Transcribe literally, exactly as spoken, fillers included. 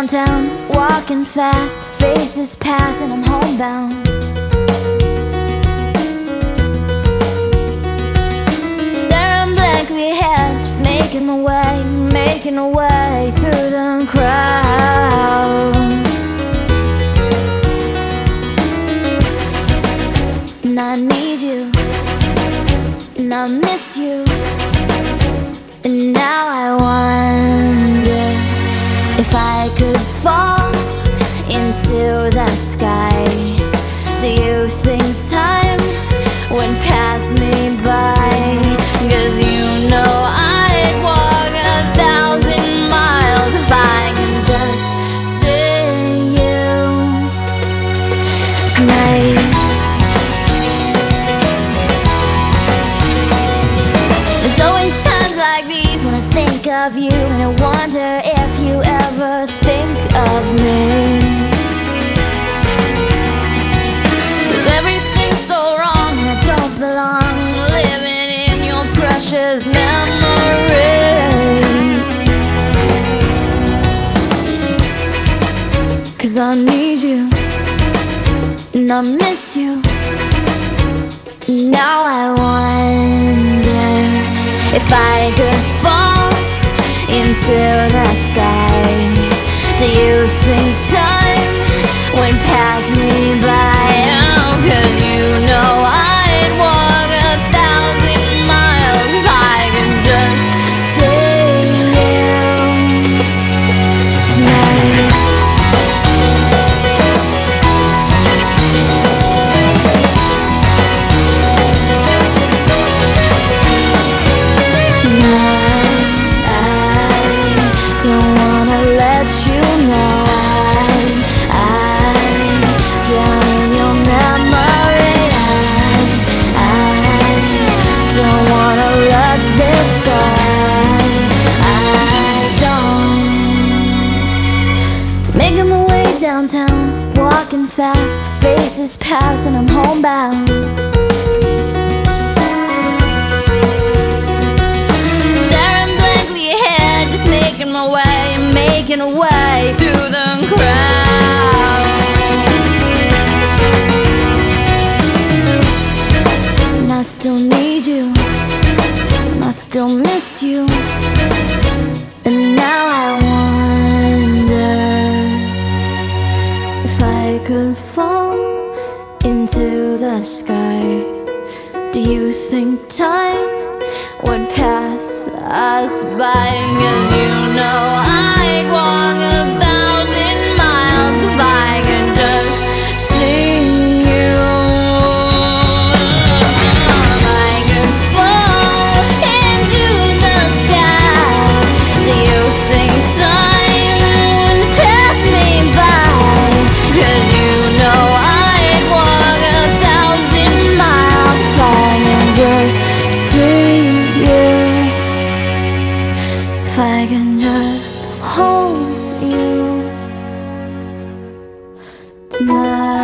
downtown, walking fast, faces pass and I'm homebound. Staring blankly ahead, just making my way, making my way through the crowd. And I need you, and I miss you, and now I wonder if I could fall into the sky. Do you think time would pass me by? 'Cause you know I'd walk a thousand miles if I can just see you tonight. There's always times like these when I think of you, and I wonder if you ever think of me. 'Cause everything's so wrong and I don't belong, living in your precious memory. 'Cause I need you, and I miss you, and now I wonder if I could fall into the sky. Do you think time would pass me by? Oh, 'cause you know I'd walk a thousand miles if I could just see you tonight. Making my way downtown, walking fast, faces pass and I'm homebound. Staring blankly ahead, just making my way, making a way through the crowd. And I still need you, and I still miss you, and now I wonder if I could fall into the sky. Do you think time would pass us by? 'Cause you know I'd walk a thousand miles if I could just see you. If I could fall into the sky, do you think time would pass me by? 'Cause you know I'd walk a thousand miles if I can just see you. If I can just hold you tonight.